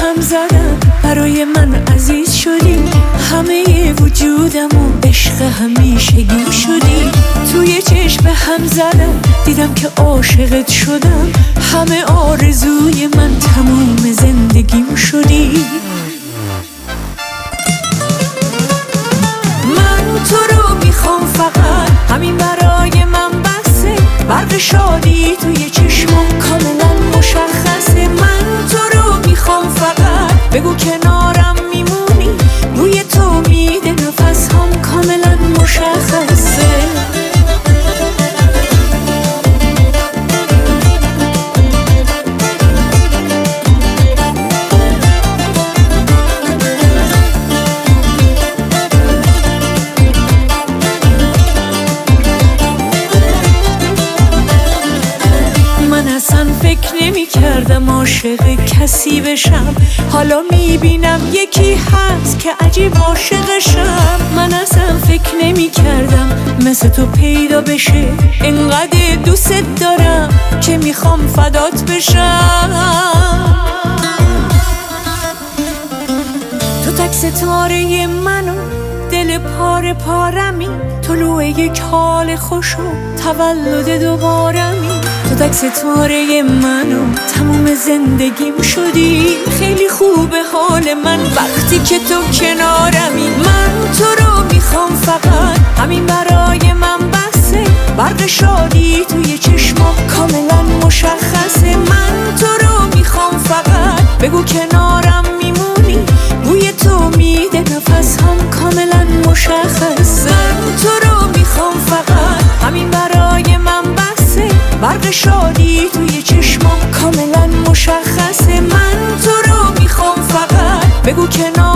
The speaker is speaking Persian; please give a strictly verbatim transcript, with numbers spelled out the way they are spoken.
هم زدم، برای من عزیز شدی، همه وجودمو عشق همیشگیم شدی. توی چشم هم زدم، دیدم که عاشقت شدم، همه آرزوی من تموم زندگیم شدی. من تو رو میخوام فقط، همین برای من بسه، برق شادی توی چشمم کاملا مشخصه. من تو رو میخوام فقط، بگو کنارم میمونی، بوی تو میده نفس هم کاملا مشخصه. فکر نمی کردم عاشق کسی بشم، حالا میبینم یکی هست که عجیب عاشقشم. من اصلا فکر نمی کردم مثل تو پیدا بشه، انقدر دوست دارم که میخوام فدات بشم. تو تک ستاره منو، دل پاره پارمی، طلوع یک حال خوش و تولد دوبارمی. تو تک ستاره منو، تموم زندگیم شدی، خیلی خوبه حال من وقتی که تو کنارمی. من تو رو میخوام فقط، همین برای من بسه، برق شادی توی چشمام کاملا مشخصه. من تو رو میخوام فقط، بگو کنارم میمونی، بوی تو میده نفس هم کاملا مشخصه. من تو رو میخوام فقط، همین برای من بسه، برق شادی توی چشمام کاملا مشخصه. من تو رو میخوام فقط، بگو کنار